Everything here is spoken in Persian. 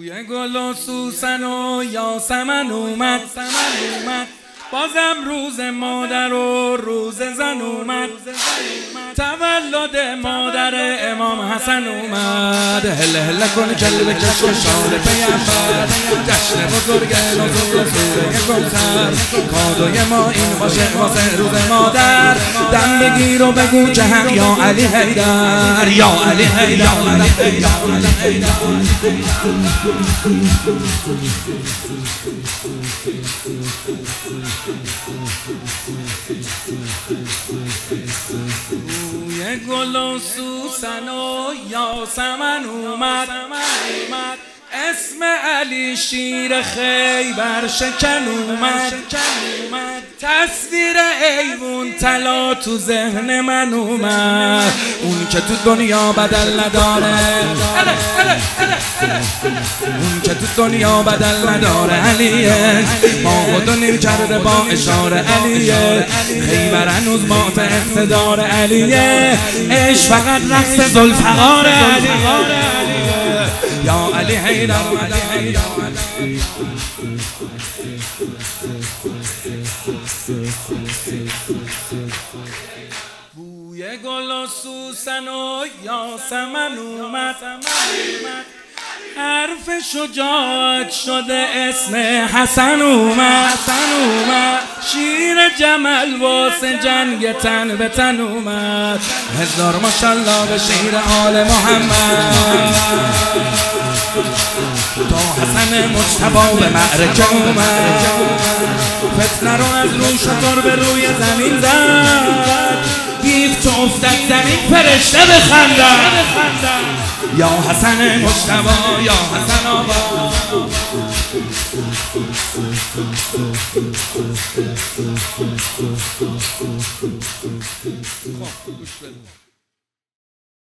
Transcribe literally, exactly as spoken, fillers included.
بوی گل و سوسن و یاسمن اومد بازم روز مادر و روز زن اومد، تولد مادر امام حسن اومد. هله هله کن کلبه کشک شال پیامبر، جشن بزرگ نزول سوره کوثر. کادوی ما این باشه واسه روز مادر، دم بگیر و بگو که حق یا علی حیدر، یا علی حیدر، یا علی حیدر. بوی گل و سوسن و یاسمن اومد، اسم علی شیر خیبر شکن اومد. تصویر ایوون طلا تو ذهن من اومد، اون که تو دنیا بدل نداره، اون که تو دنیا بدل نداره علیه. ما خودونیم کرده با اشاره علیه، خیبر هنوز مات اقتدار علیه. عشق فقط رقص ذوالفقار علیه، یا علی حیدر، علی حیدر. بوی گل و سوسن و یاسمن اومد، حرف شجاعت شده اسم حسن اومد. شیر جمل واسه جنگ تن به تن اومد، هزار ماشالله به شیر آل محمد. تا حسن مجتبی به معرکه اومد، فتنه رو از روی شطور به روی زمین زد. دیو چو افتد زمین فرشته بخندد، یا حسن مجتبی، یا حسن آبا. خب گوش بده.